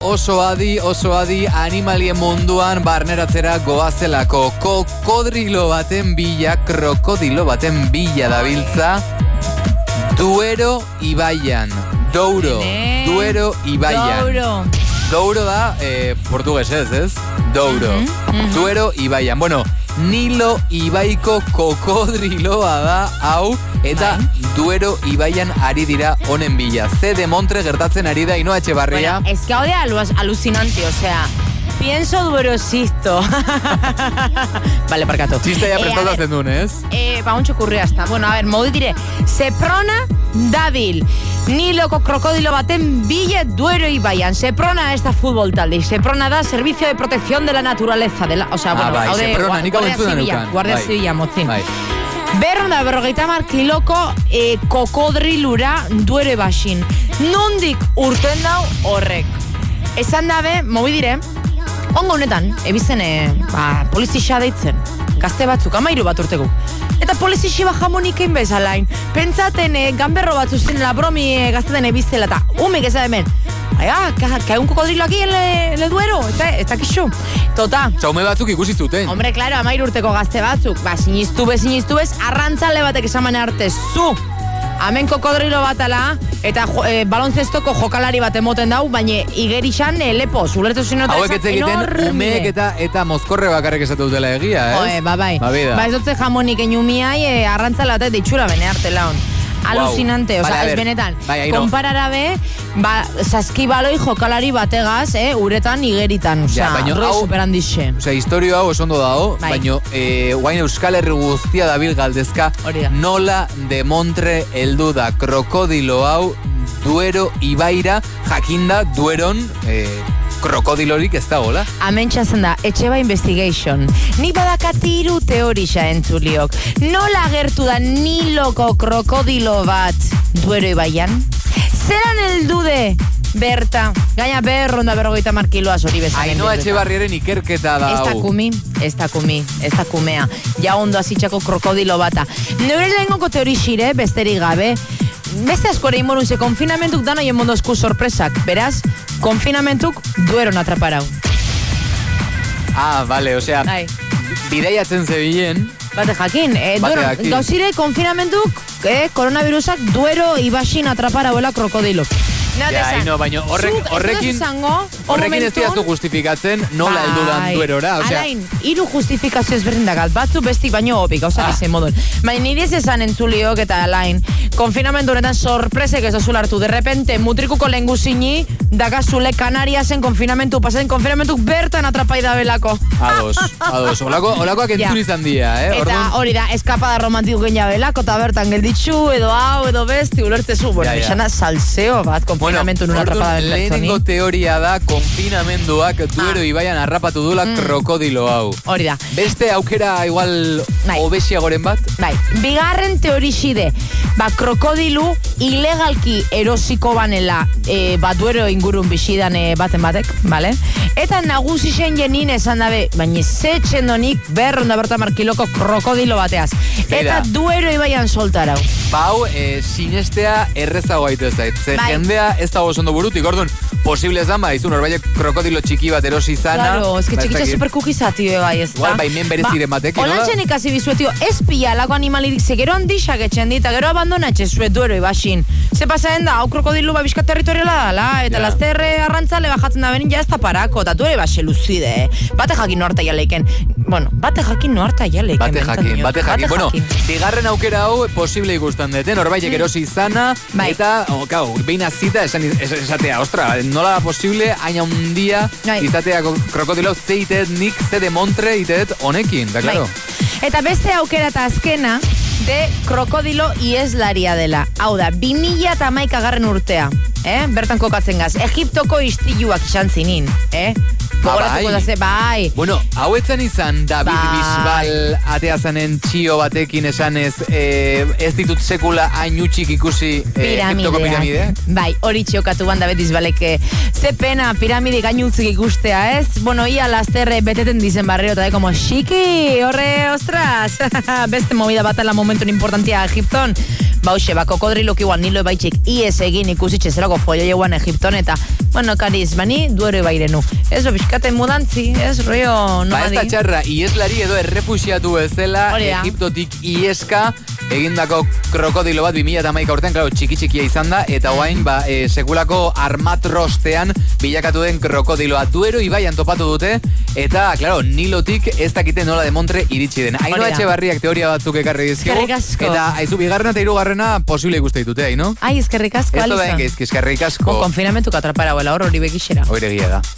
oso adi animalien munduan barneratzera goazelako. Krokodilo baten bila dabiltza Duero ibaian. Duero ibaian. Douro da, portuguesez, ez? Douro. Duero ibaian. Bueno, Nilo ibaiko kokodriloa da, hau, eta Duero ibaian ari dira honen bila. Ze de Montre gertatzen ari da, Inoa Etxebarria. Bueno, es que ahora alucinante, o sea... Pienso duerosisto. Vale, parkatu. Txista ya prestatzen duen, ez? Ontsa okurria hasta. Bueno, a ver, modu dire. Seprona dabil. Niloko krokodilo baten bile Duero ibaian. Seprona ez da futbol talde. Seprona da Servicio de Protección de la Naturaleza. O sea, bueno, bai, Seprona, nik hau entzudan eukan. Guardia Zibila, motzin. Berronda, 50 kiloko kokodrilura Duero ibasin. Nondik urten dau horrek. Esan dabe, mobi dire, ongo honetan, ebizen, polizixa deitzen, gazte batzuk, 13 bat urtegu. Eta polizixa jamonik egin bezalain. Pentsaten, ganberro batzu zinela bromi gazteten ebizela, eta humik ez da hemen. Que hay un cocodrilo aquí en le Duero, eta kixu. Tota. Txaume batzuk ikusi zuten. Hombre, claro, 13 urteko gazte batzuk. Sinistu bez, arrantzale batek esaman arte zu. Hemen kokodrilo batala, eta balonzestoko jokalari bat emoten dau, baina igerixan lepo, zulertu zinota hauek ez egiten umeek eta mozkorre bakarrik esatu dutela egia, ez? Bai. Ba ez dutze jamonik enumiai, arrantzala eta ditxura bene artela hon. Alucinante, wow. Ez benetan. Konpararabe, saskibaloi jokalari bategaz, uretan igeritan. Roi superandixe. Historio hau esondo dago, baina guain Euskal Herri guztia dabil galdezka, nola de Montre heldu da krokodilo hau Duero ibaira, jakinda Dueron krokodilorik ez da gola. Amentxazen da, Etxeba Investigation. Ni badakatiru teorisa entzuliok. Nola agertu da Niloko krokodilo bat Duero ibaian? Zeran heldude berta? Gaina berronda 50 kiloa zori bezan. Ainoa Etxebarriaren ikerketa da. Ez da kumea. Ja ondo azitxako krokodilo bata. Neure lehengoko teorixire, besterik gabe, beste askore inmoruze, konfinamentuk dano jen mondozku sorpresak. Beraz, konfinamentuk Dueron atraparau. Vale, osea, bideiatzen zebilen. Bate jakin, gauzire konfinamentuk, koronavirusak Duero ibasin atraparauela krokodilo. Baina horrekin ez diaztu justifikatzen nola heldudan Duerora. Alain, hiru justifikazio ezberdin dakat, batzu bestik baino hopik, hauza bizen modun. Baina nire ez esan entzuliok eta alain, konfinamentu honetan sorpresek ez azul hartu, de repente mutrikuko lenguzini, dagazule Kanariasen konfinamentu, pasen konfinamentu bertan atrapai da belako. Ados, olakoak entzun izan dia, Eta hori da, eskapada romantiko genia belako, eta bertan gelditxu, edo hau, edo besti, ulertzezu, esana salseo bat, konfinamentu nun atrapada del pertsoni. Lehenengo teoria da konfinamenduak Duero ibaian harrapatu dula krokodilo hau. Hori da. Beste aukera igual obesiagoren bat? Bai, bigarren teorixide, krokodilu ilegalki erosiko banela Duero ingurun bisidan baten batek, bale? Eta nagusisen jenin esan dabe, baina zetxen donik berronda kiloko krokodilo bateaz. Eta Duero ibaian soltarau. Hau, sinestea errezago gaitu ez zait. Jendea ez dago ondo burutik, orduan, posible zan, izun horbaiek krokodilo txiki bat erosi zana. Claro, ez que txikitza superkukizati bai, ez da. Igual, men bereziren batekin, no da? Olantxen ikasi bizuetio, ez pila lako animalirik ze gero handixak etxen dita, gero abandonatxe zuet Duero ibasin. Ze pasaen da, hau krokodilu bizka territoriala dala, eta lazterre arrantzale bajatzen da benin, ja ez da parako, eta Duero ibase luzide, Bate jakin noarta jaleiken. Bueno, bate jakin noarta jaleiken. Bate jakin. Bueno, bigarren aukera hau posible ikustan deten, horbaiek erosi izana, eta, behin azita esatea, ostra, nola da posible, aina un dia, izatea krokodilo zeitet nik, ze de Montre itetet honekin, da claro. Eta beste aukera eta azkena, de krokodilo ieslaria dela. Hau da, 2011 urtea, bertan kokatzen gaz, Egiptoko istiluak izan zinin, Gogoratuko daze, bai. Bueno, hau etzan izan David Bisbal ateazanen txio batekin esanez ez ditut sekula hainutxik ikusi Egiptoko piramide. Bai, hori txiokatu ban David Bisbalek ze pena piramide gainutzik ikustea, ez? Bueno, ia lasterre beteten dizen barrero eta como xiki, horre, ostras, beste movida batala momentun importantia Egipton. Bauxe, kokodriluk igual Nilo ebaitxik ies egin ikusitxe zelako folio jeguan Egipton, eta, bueno, kariz, bani Duero ibairenu. Ez, bizkaten mudantzi, ez, rollo nomadi. Ez da txarra, ieslari edo errefusiatu ezela Egiptotik ieska egindako krokodilo bat 2011 urtean, klaro, txiki-txikia izan da, eta oain, sekulako armatrostean bilakatu den krokodiloa. Duero ibaian topatu dute, eta, klaro, Nilotik ez dakite nola demontre iritsi den. Aino Etxebarriak teoria batzuk ekarri dizkigu, eta aizu bigarrena eta hirugarrena posible ikuste ditute, Aino? Ai, eskerrik asko, Alison. Eskerrik asko. Konfinamentuk atrapara, hori begixera. Hori egia da.